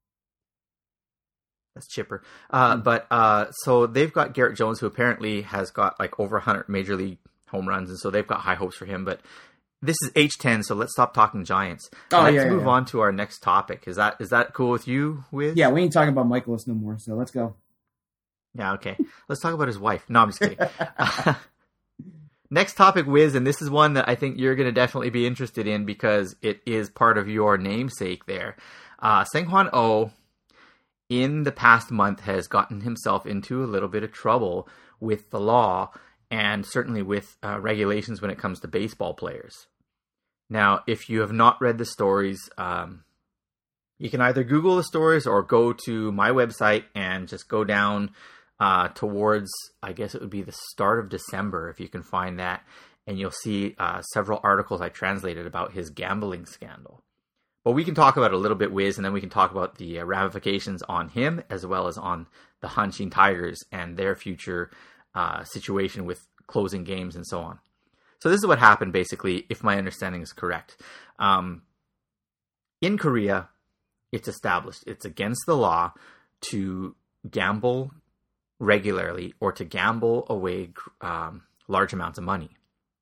That's chipper. Uh, mm-hmm. But uh, so they've got Garrett Jones, who apparently has got like over one hundred major league home runs, and so they've got high hopes for him. But this is H ten, so let's stop talking Giants. Oh, let's yeah, move yeah. on to our next topic. Is that is that cool with you, Wiz? Yeah, we ain't talking about Michaelis no more, so let's go. Yeah, okay. Let's talk about his wife. No, I'm just kidding. uh, next topic, Wiz, and this is one that I think you're going to definitely be interested in because it is part of your namesake there. Uh, Seung-Hwan Oh, in the past month, has gotten himself into a little bit of trouble with the law and certainly with uh, regulations when it comes to baseball players. Now, if you have not read the stories, um, you can either Google the stories or go to my website and just go down uh, towards, I guess it would be the start of December, if you can find that, and you'll see uh, several articles I translated about his gambling scandal. But we can talk about it a little bit, Wiz, and then we can talk about the uh, ramifications on him as well as on the Hanshin Tigers and their future uh, situation with closing games and so on. So this is what happened, basically, if my understanding is correct. Um, in Korea, it's established. It's against the law to gamble regularly or to gamble away um, large amounts of money.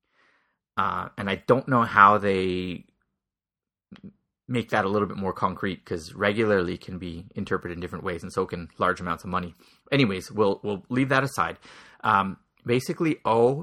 Uh, and I don't know how they make that a little bit more concrete, because regularly can be interpreted in different ways, and so can large amounts of money. Anyways, we'll we'll leave that aside. Um, basically, Oh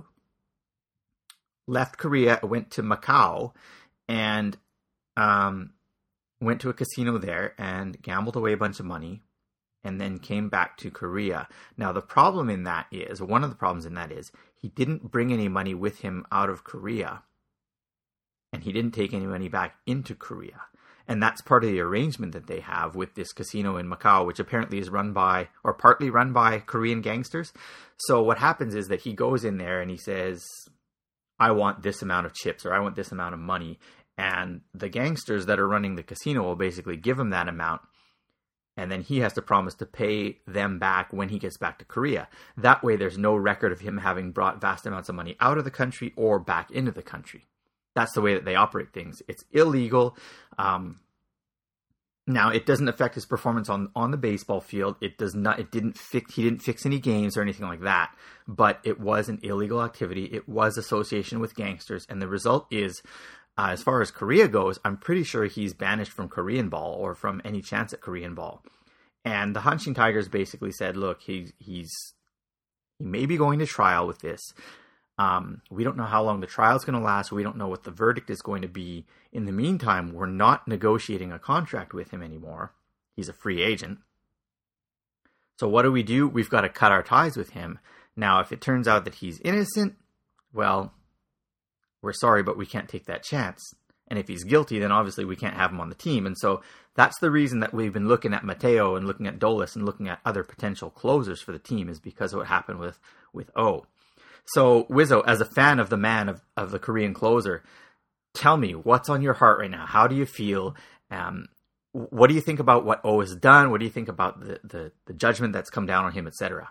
left Korea, went to Macau, and um, went to a casino there and gambled away a bunch of money, and then came back to Korea. Now, the problem in that is, one of the problems in that is, he didn't bring any money with him out of Korea, and he didn't take any money back into Korea. And that's part of the arrangement that they have with this casino in Macau, which apparently is run by, or partly run by, Korean gangsters. So what happens is that he goes in there and he says, I want this amount of chips, or I want this amount of money. And the gangsters that are running the casino will basically give him that amount. And then he has to promise to pay them back when he gets back to Korea. That way there's no record of him having brought vast amounts of money out of the country or back into the country. That's the way that they operate things. It's illegal. Um, now, it doesn't affect his performance on, on the baseball field. It does not. It didn't fix. He didn't fix any games or anything like that. But it was an illegal activity. It was association with gangsters, and the result is, uh, as far as Korea goes, I'm pretty sure he's banished from Korean ball or from any chance at Korean ball. And the Hanshin Tigers basically said, "Look, he he's he may be going to trial with this." Um, we don't know how long the trial is going to last. We don't know what the verdict is going to be. In the meantime, we're not negotiating a contract with him anymore. He's a free agent. So what do we do? We've got to cut our ties with him. Now, if it turns out that he's innocent, well, we're sorry, but we can't take that chance. And if he's guilty, then obviously we can't have him on the team. And so that's the reason that we've been looking at Mateo and looking at Dolis and looking at other potential closers for the team, is because of what happened with, with O. So, Wizzo, as a fan of the man of, of the Korean closer, tell me, what's on your heart right now? How do you feel? Um, what do you think about what O has done? What do you think about the, the, the judgment that's come down on him, et cetera?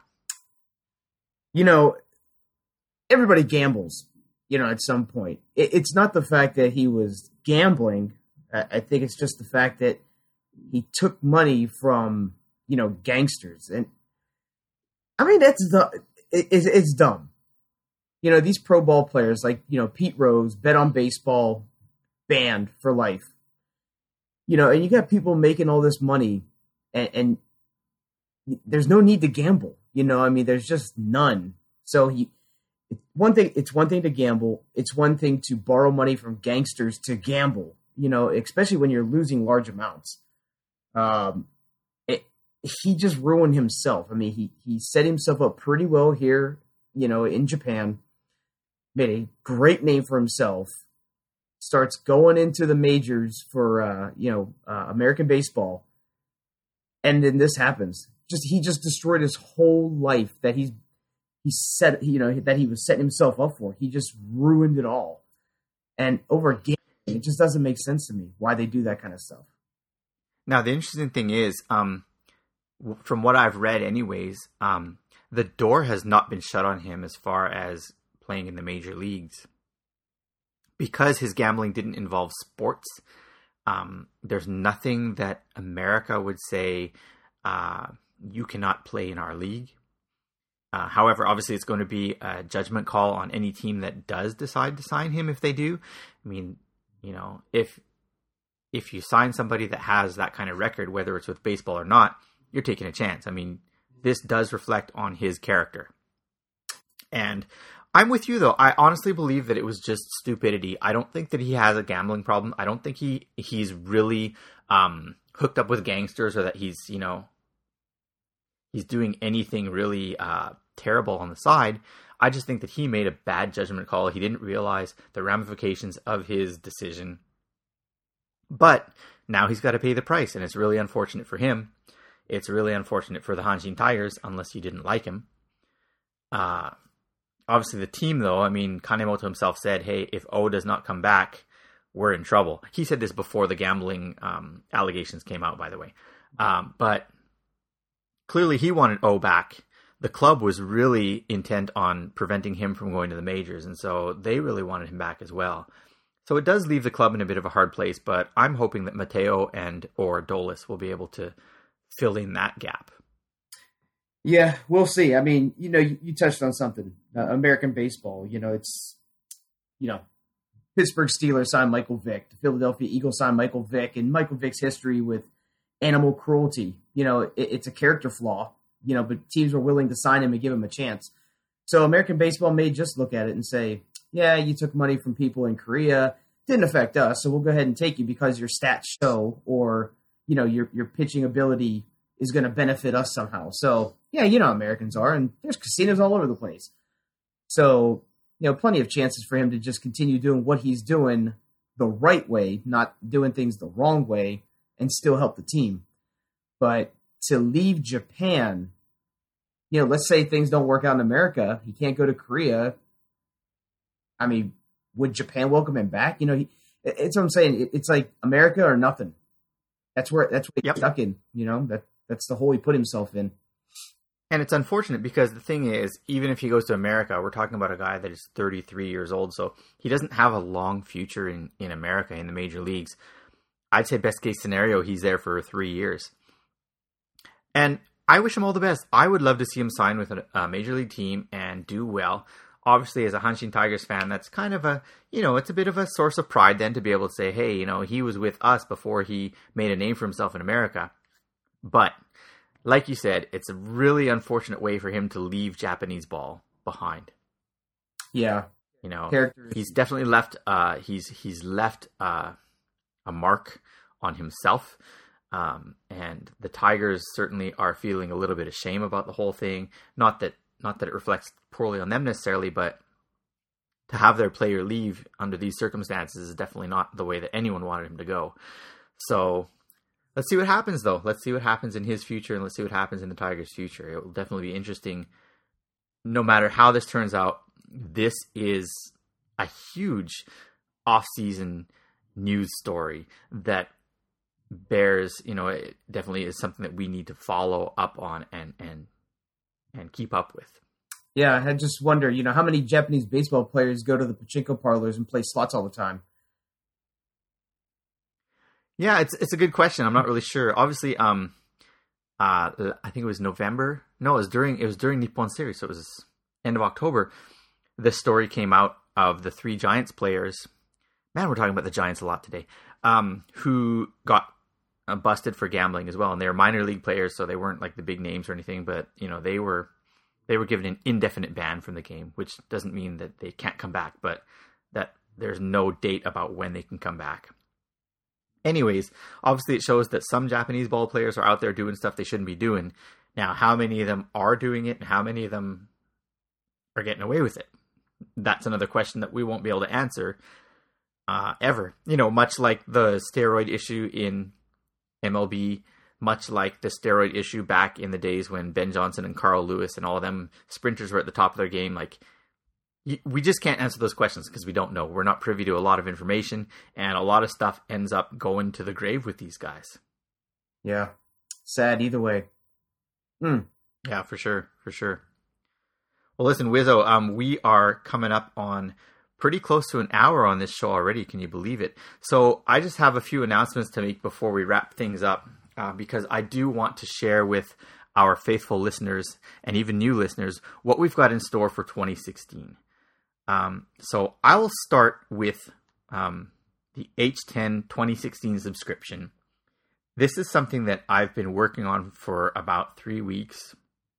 You know, everybody gambles, you know, at some point. It, it's not the fact that he was gambling. I, I think it's just the fact that he took money from, you know, gangsters. And I mean, that's the, it, it's, it's dumb. You know, these pro ball players like, you know, Pete Rose, Bet on Baseball, banned for life. You know, and you got people making all this money and, and there's no need to gamble. You know, I mean, there's just none. So he, one thing, it's one thing to gamble. It's one thing to borrow money from gangsters to gamble, you know, especially when you're losing large amounts. Um, it, he just ruined himself. I mean, he, he set himself up pretty well here, you know, in Japan, made a great name for himself, starts going into the majors for, uh, you know, uh, American baseball. And then this happens. Just, he just destroyed his whole life that he's, he set, you know, that he was setting himself up for. He just ruined it all. And over again, it just doesn't make sense to me why they do that kind of stuff. Now, the interesting thing is, um, from what I've read anyways, um, the door has not been shut on him as far as playing in the major leagues. Because his gambling didn't involve sports, um, there's nothing that America would say, uh, you cannot play in our league. Uh, however, obviously it's going to be a judgment call on any team that does decide to sign him if they do. I mean, you know, if if you sign somebody that has that kind of record, whether it's with baseball or not, you're taking a chance. I mean, this does reflect on his character. And I'm with you, though. I honestly believe that it was just stupidity. I don't think that he has a gambling problem. I don't think he he's really um, hooked up with gangsters or that he's, you know, he's doing anything really uh, terrible on the side. I just think that he made a bad judgment call. He didn't realize the ramifications of his decision. But now he's got to pay the price, and it's really unfortunate for him. It's really unfortunate for the Hanshin Tigers, unless you didn't like him. Uh, obviously, the team, though, I mean, Kanemoto himself said, hey, if O does not come back, we're in trouble. He said this before the gambling um, allegations came out, by the way. Um, but clearly he wanted O back. The club was really intent on preventing him from going to the majors, and so they really wanted him back as well. So it does leave the club in a bit of a hard place, but I'm hoping that Mateo and or Dolis will be able to fill in that gap. Yeah, we'll see. I mean, you know, you, you touched on something. Uh, American baseball, you know, it's, you know, Pittsburgh Steelers signed Michael Vick. The Philadelphia Eagles signed Michael Vick. And Michael Vick's history with animal cruelty, you know, it, it's a character flaw, you know, but teams were willing to sign him and give him a chance. So American baseball may just look at it and say, yeah, you took money from people in Korea. Didn't affect us, so we'll go ahead and take you because your stats show or, you know, your your pitching ability is going to benefit us somehow. So, yeah, you know how Americans are, and there's casinos all over the place. So, you know, plenty of chances for him to just continue doing what he's doing the right way, not doing things the wrong way, and still help the team. But to leave Japan, you know, let's say things don't work out in America, he can't go to Korea. I mean, would Japan welcome him back? You know, he, it's what I'm saying. It's like America or nothing. That's where that's what he's yep. stuck in. You know, that that's the hole he put himself in. And it's unfortunate because the thing is, even if he goes to America, we're talking about a guy that is thirty-three years old, so he doesn't have a long future in, in America in the major leagues. I'd say best case scenario, he's there for three years. And I wish him all the best. I would love to see him sign with a, a major league team and do well. Obviously, as a Hanshin Tigers fan, that's kind of a, you know, it's a bit of a source of pride then to be able to say, hey, you know, he was with us before he made a name for himself in America. But, like you said, it's a really unfortunate way for him to leave Japanese ball behind. Yeah. You know, Characters. he's definitely left, uh, he's, he's left uh, a mark on himself. Um, and the Tigers certainly are feeling a little bit of shame about the whole thing. Not that Not that it reflects poorly on them necessarily, but to have their player leave under these circumstances is definitely not the way that anyone wanted him to go. So let's see what happens, though. Let's see what happens in his future, and let's see what happens in the Tigers' future. It will definitely be interesting. No matter how this turns out, this is a huge off-season news story that bears, you know, it definitely is something that we need to follow up on and and and keep up with. Yeah, I just wonder, you know, how many Japanese baseball players go to the pachinko parlors and play slots all the time? Yeah, it's it's a good question. I'm not really sure. Obviously, um, uh, I think it was November. No, it was during it was during Nippon Series, so it was end of October. This story came out of the three Giants players. Man, we're talking about the Giants a lot today. Um, who got uh, busted for gambling as well, and they were minor league players, so they weren't like the big names or anything. But you know, they were they were given an indefinite ban from the game, which doesn't mean that they can't come back, but that there's no date about when they can come back. Anyways, obviously it shows that some Japanese ball players are out there doing stuff they shouldn't be doing. Now, how many of them are doing it and how many of them are getting away with it? That's another question that we won't be able to answer uh, ever. You know, much like the steroid issue in M L B, much like the steroid issue back in the days when Ben Johnson and Carl Lewis and all of them sprinters were at the top of their game. Like, we just can't answer those questions because we don't know. We're not privy to a lot of information, and a lot of stuff ends up going to the grave with these guys. Yeah. Sad either way. Hmm. Yeah, for sure. For sure. Well, listen, Wizzo, um, we are coming up on pretty close to an hour on this show already. Can you believe it? So I just have a few announcements to make before we wrap things up, uh, because I do want to share with our faithful listeners and even new listeners what we've got in store for twenty sixteen. Um, so I will start with um, the H ten twenty sixteen subscription. This is something that I've been working on for about three weeks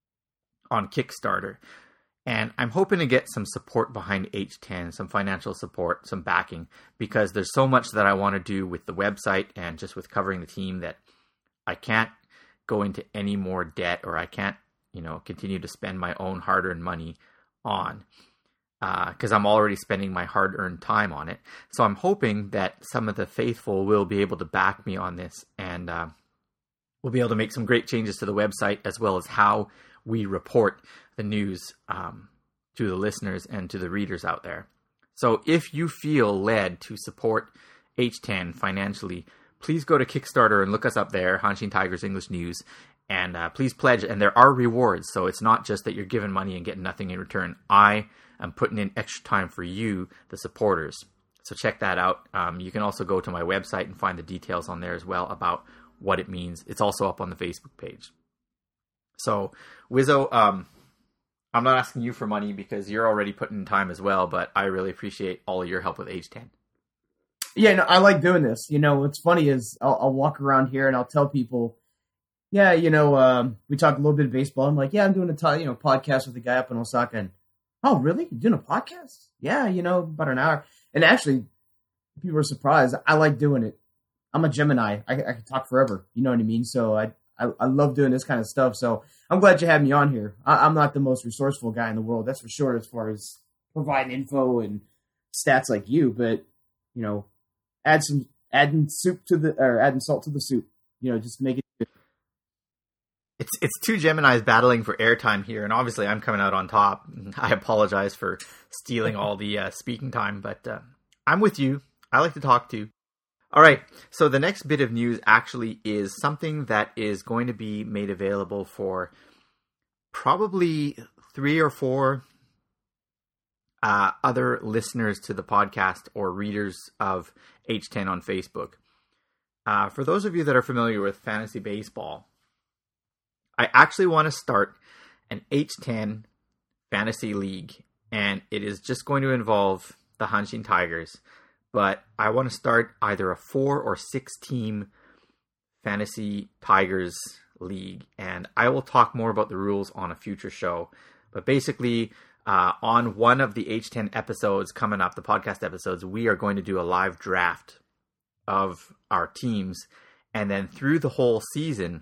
on Kickstarter. And I'm hoping to get some support behind H ten, some financial support, some backing, because there's so much that I want to do with the website and just with covering the team that I can't go into any more debt, or I can't, you know, continue to spend my own hard-earned money on. Because uh, I'm already spending my hard-earned time on it. So I'm hoping that some of the faithful will be able to back me on this, and uh, we'll be able to make some great changes to the website, as well as how we report the news um, to the listeners and to the readers out there. So if you feel led to support H ten financially, please go to Kickstarter and look us up there, Hanshin Tigers English News, and uh, please pledge. And there are rewards, so it's not just that you're giving money and getting nothing in return. I I'm putting in extra time for you, the supporters. So check that out. Um, you can also go to my website and find the details on there as well about what it means. It's also up on the Facebook page. So, Wizzo, um, I'm not asking you for money because you're already putting in time as well, but I really appreciate all of your help with H ten. Yeah, no, I like doing this. You know, what's funny is I'll, I'll walk around here and I'll tell people, yeah, you know, um, we talk a little bit of baseball. I'm like, yeah, I'm doing a t- you know podcast with a guy up in Osaka, and oh, really? You're doing a podcast? Yeah, you know, about an hour. And actually, people are surprised. I like doing it. I'm a Gemini. I, I can talk forever. You know what I mean? So I, I I love doing this kind of stuff. So I'm glad you had me on here. I, I'm not the most resourceful guy in the world, that's for sure, as far as providing info and stats like you. But, you know, add some adding soup to the or adding salt to the soup. You know, just make it good. It's it's two Geminis battling for airtime here, and obviously I'm coming out on top. I apologize for stealing all the uh, speaking time, but uh, I'm with you. I like to talk too. All right, so the next bit of news actually is something that is going to be made available for probably three or four uh, other listeners to the podcast or readers of H ten on Facebook. Uh, for those of you that are familiar with fantasy baseball, I actually want to start an H ten fantasy league, and it is just going to involve the Hanshin Tigers, but I want to start either a four or six team fantasy Tigers league, and I will talk more about the rules on a future show. But basically, uh, on one of the H ten episodes coming up, the podcast episodes, we are going to do a live draft of our teams, and then through the whole season,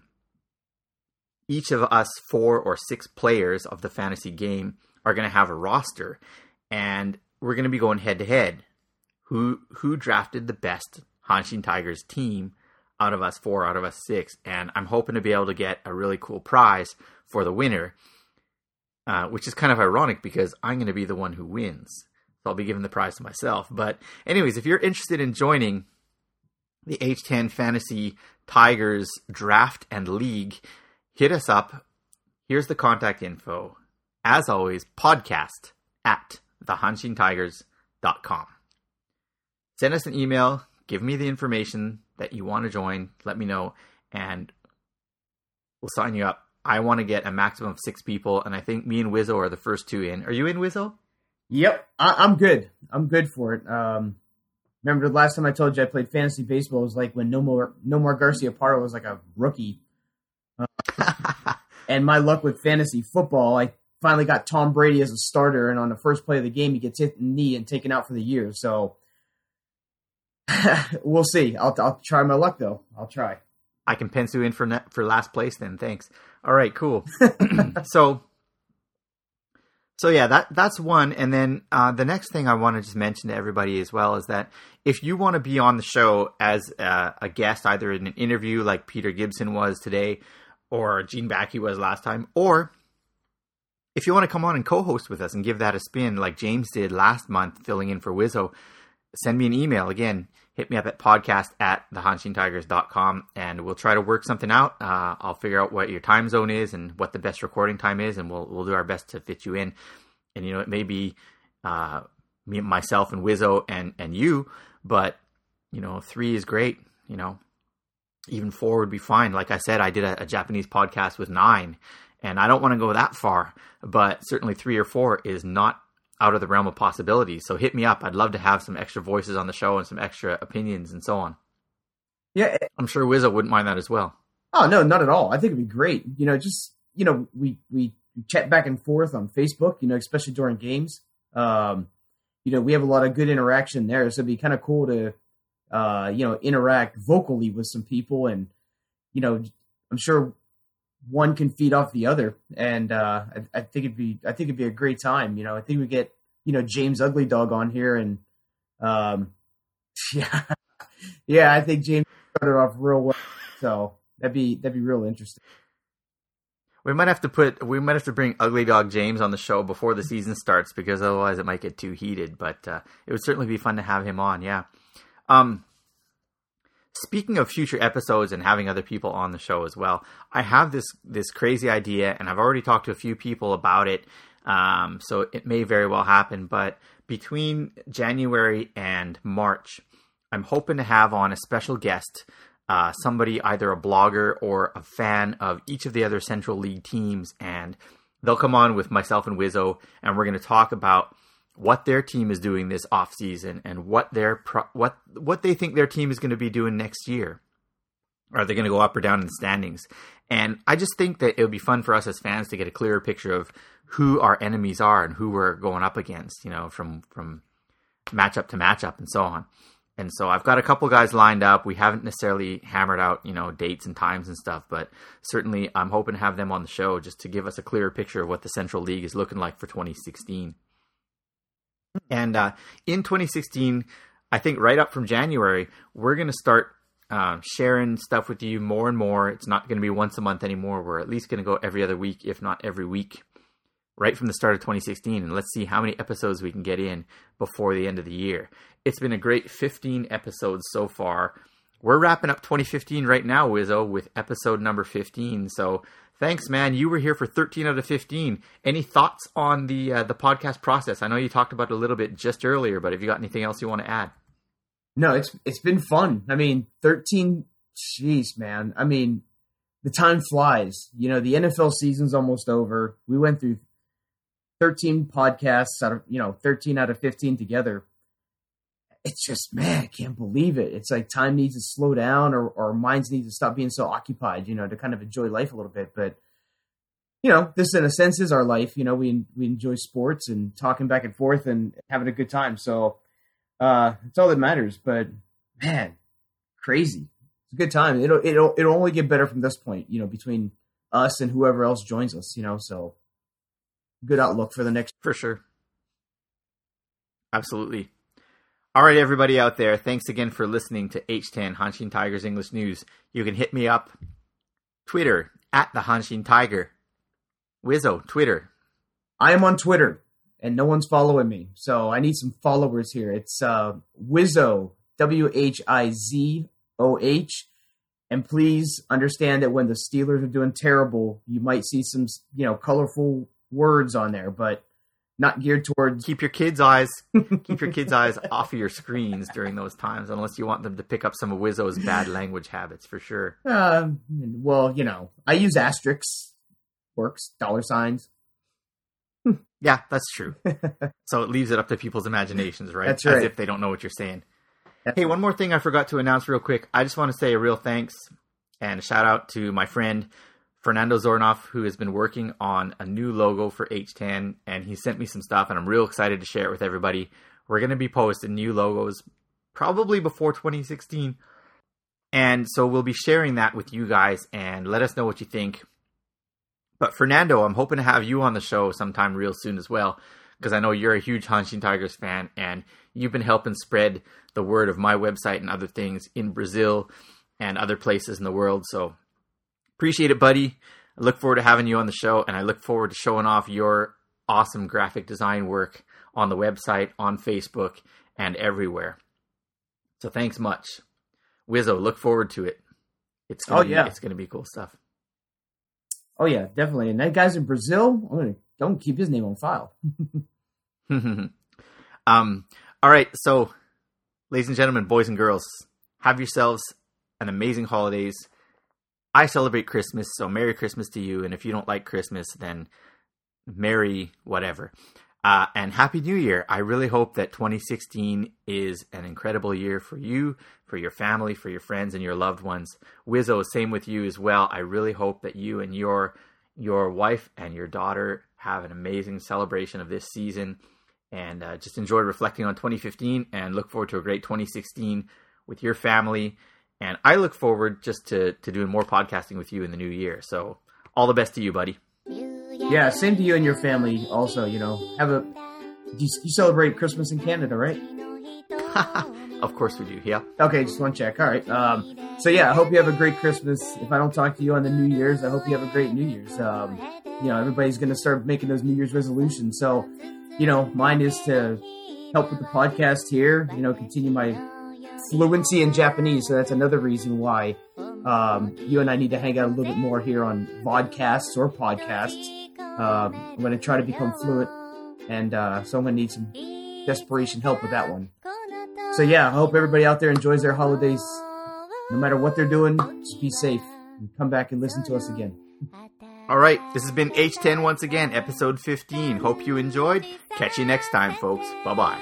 each of us four or six players of the fantasy game are going to have a roster, and we're going to be going head to head. Who who drafted the best Hanshin Tigers team out of us four, out of us six? And I'm hoping to be able to get a really cool prize for the winner, uh, which is kind of ironic because I'm going to be the one who wins. So I'll be giving the prize to myself. But anyways, if you're interested in joining the H ten Fantasy Tigers Draft and League, hit us up. Here's the contact info. As always, podcast at the hanshin tigers dot com. Send us an email. Give me the information that you want to join. Let me know, and we'll sign you up. I want to get a maximum of six people, and I think me and Wizzo are the first two in. Are you in, Wizzo? Yep, I- I'm good. I'm good for it. Um, remember the last time I told you I played fantasy baseball? It was like when Nomar, Nomar Garciaparra was like a rookie. Uh, and my luck with fantasy football, I finally got Tom Brady as a starter, and on the first play of the game, he gets hit in the knee and taken out for the year. So we'll see. I'll, I'll try my luck, though. I'll try. I can pencil you in for net, for last place then. Thanks. All right, cool. so, so yeah, that that's one. And then uh, the next thing I want to just mention to everybody as well is that if you want to be on the show as uh, a guest, either in an interview like Peter Gibson was today, or Gene Backey was last time, or if you want to come on and co-host with us and give that a spin like James did last month, filling in for Wizzo, send me an email. Again, hit me up at podcast at the hanshin tigers dot com, and we'll try to work something out. Uh, I'll figure out what your time zone is and what the best recording time is, and we'll we'll do our best to fit you in. And, you know, it may be uh, me, myself and Wizzo and, and you, but, you know, three is great. You know, even four would be fine. Like I said, I did a, a Japanese podcast with nine, and I don't want to go that far, but certainly three or four is not out of the realm of possibilities. So hit me up. I'd love to have some extra voices on the show and some extra opinions and so on. Yeah. I'm sure Wizzo wouldn't mind that as well. Oh, no, not at all. I think it'd be great. You know, just, you know, we, we chat back and forth on Facebook, you know, especially during games. Um, you know, we have a lot of good interaction there. So it'd be kind of cool to, uh, you know, interact vocally with some people. And, you know, I'm sure one can feed off the other, and uh, I, I think it'd be I think it'd be a great time. You know, I think we get you know James Ugly Dog on here, and um, yeah, yeah, I think James started off real well, so that'd be that'd be real interesting. We might have to put we might have to bring Ugly Dog James on the show before the season starts, because otherwise it might get too heated. But uh, it would certainly be fun to have him on. Yeah. Um, Speaking of future episodes and having other people on the show as well, I have this this crazy idea, and I've already talked to a few people about it, um, so it may very well happen. But between January and March, I'm hoping to have on a special guest, uh, somebody, either a blogger or a fan of each of the other Central League teams, and they'll come on with myself and Wizzo, and we're going to talk about what their team is doing this offseason and what their pro- what what they think their team is going to be doing next year. Are they going to go up or down in the standings? And I just think that it would be fun for us as fans to get a clearer picture of who our enemies are and who we're going up against, you know, from from matchup to matchup and so on. And so I've got a couple guys lined up. We haven't necessarily hammered out, you know, dates and times and stuff, but certainly I'm hoping to have them on the show just to give us a clearer picture of what the Central League is looking like for twenty sixteen. And uh, in twenty sixteen, I think right up from January, we're going to start uh, sharing stuff with you more and more. It's not going to be once a month anymore. We're at least going to go every other week, if not every week, right from the start of twenty sixteen. And let's see how many episodes we can get in before the end of the year. It's been a great fifteen episodes so far. We're wrapping up twenty fifteen right now, Wizzo, with episode number fifteen. So thanks, man. You were here for thirteen out of fifteen. Any thoughts on the uh, the podcast process? I know you talked about it a little bit just earlier, but have you got anything else you want to add? No, it's it's been fun. I mean, thirteen, jeez, man. I mean, the time flies. You know, the N F L season's almost over. We went through thirteen podcasts out of, you know, thirteen out of fifteen together. It's just, man, I can't believe it. It's like time needs to slow down, or, or our minds need to stop being so occupied, you know, to kind of enjoy life a little bit. But, you know, this in a sense is our life. You know, we we enjoy sports and talking back and forth and having a good time. So uh, it's all that matters. But, man, crazy. It's a good time. It'll, it'll, it'll only get better from this point, you know, between us and whoever else joins us, you know. So good outlook for the next. For sure. Absolutely. All right, everybody out there, thanks again for listening to H ten Hanshin Tigers English News. You can hit me up, Twitter, at the Hanshin Tiger. Wizzo, Twitter. I am on Twitter, and no one's following me, so I need some followers here. It's uh, Wizzo, W H I Z O H. And please understand that when the Steelers are doing terrible, you might see some, you know, colorful words on there, but not geared towards. Keep your kids' eyes, keep your kids' eyes off of your screens during those times, unless you want them to pick up some of Wizzo's bad language habits, for sure. Uh, well, you know, I use asterisks, works, dollar signs. Yeah, that's true. So it leaves it up to people's imaginations, right? That's right. As if they don't know what you're saying. Hey, one more thing I forgot to announce real quick. I just want to say a real thanks and a shout out to my friend Fernando Zornoff, who has been working on a new logo for H ten, and he sent me some stuff, and I'm real excited to share it with everybody. We're going to be posting new logos probably before twenty sixteen, and so we'll be sharing that with you guys, and let us know what you think. But Fernando, I'm hoping to have you on the show sometime real soon as well, because I know you're a huge Hanshin Tigers fan, and you've been helping spread the word of my website and other things in Brazil and other places in the world. So appreciate it, buddy. I look forward to having you on the show, and I look forward to showing off your awesome graphic design work on the website, on Facebook, and everywhere. So thanks much. Wizzo, look forward to it. It's gonna oh, be, yeah. It's going to be cool stuff. Oh, yeah, definitely. And that guy's in Brazil, I'm gonna, don't keep his name on file. um. All right, so ladies and gentlemen, boys and girls, have yourselves an amazing holidays. I celebrate Christmas, so Merry Christmas to you. And if you don't like Christmas, then Merry whatever. Uh, and Happy New Year. I really hope that twenty sixteen is an incredible year for you, for your family, for your friends, and your loved ones. Wizzo, same with you as well. I really hope that you and your your wife and your daughter have an amazing celebration of this season. And uh, just enjoy reflecting on twenty fifteen and look forward to a great twenty sixteen with your family. And I look forward just to, to doing more podcasting with you in the new year. So all the best to you, buddy. Yeah, same to you and your family also, you know. Have a you, you celebrate Christmas in Canada, right? Of course we do, yeah. Okay, just one check. All right. Um, so yeah, I hope you have a great Christmas. If I don't talk to you on the New Year's, I hope you have a great New Year's. Um, you know, everybody's going to start making those New Year's resolutions. So, you know, mine is to help with the podcast here, you know, continue my fluency in Japanese. So that's another reason why um, you and I need to hang out a little bit more here on vodcasts or podcasts. Uh, I'm going to try to become fluent, and uh, so I'm going to need some desperation help with that one. So yeah, I hope everybody out there enjoys their holidays. No matter what they're doing, just be safe and come back and listen to us again. All right, this has been H ten once again, episode fifteen. Hope you enjoyed. Catch you next time, folks. Bye-bye.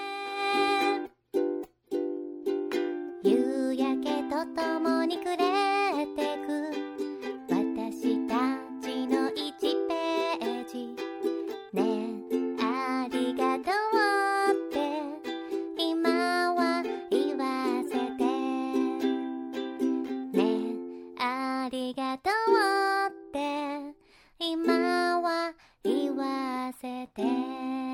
夕焼けとともに暮れてく私たちのいちページねえありがとうって今は言わせてねえありがとうって今は言わせて